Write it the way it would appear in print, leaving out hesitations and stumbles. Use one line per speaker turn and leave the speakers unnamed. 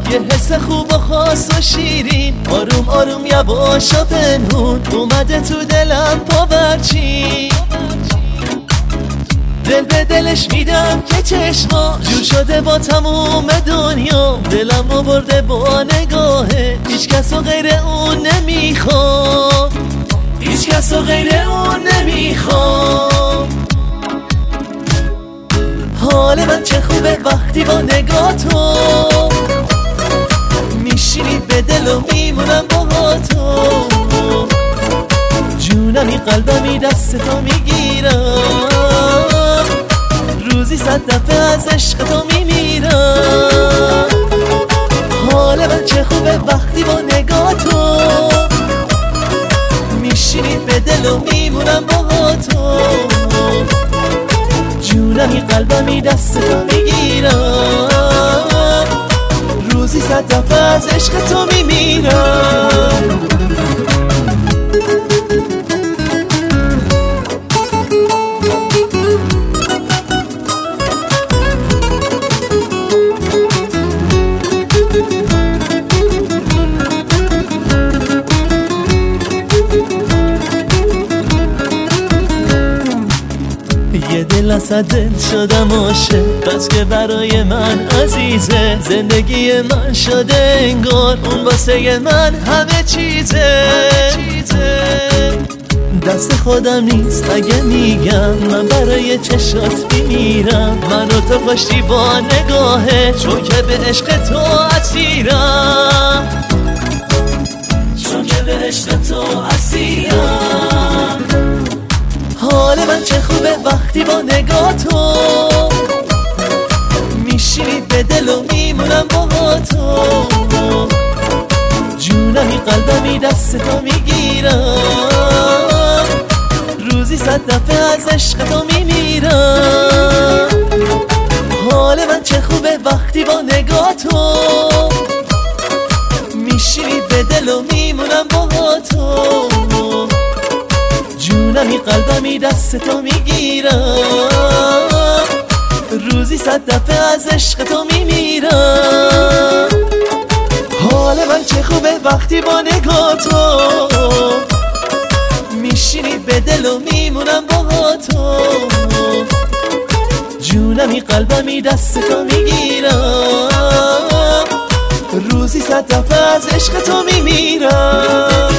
یه حس خوب و خاص و شیرین، آروم آروم یواش و پنهون اومده تو دلم پاورچین. دل به دلش میدم که چشما جور شده با تموم دنیا، دلم رو برده با نگاهه، هیچ کس و غیر اون نمیخوام، هیچ کس و غیر اون نمیخوام. حال من چه خوبه وقتی با نگاه تو میشینی به دل و میمونم با تو، جونمی قلبمی دست تو میگیرم، روزی 100 دفعه از عشق تو میمیرم. حال من چه خوبه وقتی با نگاه تو میشینی به دل و میمونم با تو، جونمی قلبمی دست تو میگیرم، روزی 100 دفعه از عشق تو میمیرم. یه دل از دل شدم عاشق، بس که برای من عزیزه، زندگی من شده انگار اون واسه من همه چیزه. دست خودم نیست اگه میگم من برای چشات میمیرم، منو تو کشتی با نگاهه، چون که به عشق تو اسیرم، چون که به عشق تو اسیرم. حال من چه خوبه وقتی با نگاه تو میشینی به دل و میمونم با تو، جونمی قلبمی دست تو میگیرم، روزی 100 دفعه از عشق تو میمیرم. حال من چه خوبه وقتی با نگاه تو میشینی به دل و میمونم با تو، جونمی قلبمی دست تو میگیرم، روزی 100 دفعه از عشق تو میمیرم. حال من چه خوبه وقتی با نگاه تو میشینی به دل و میمونم با تو، جونمی قلبمی دست تو میگیرم، روزی 100 دفعه از عشق تو میمیرم.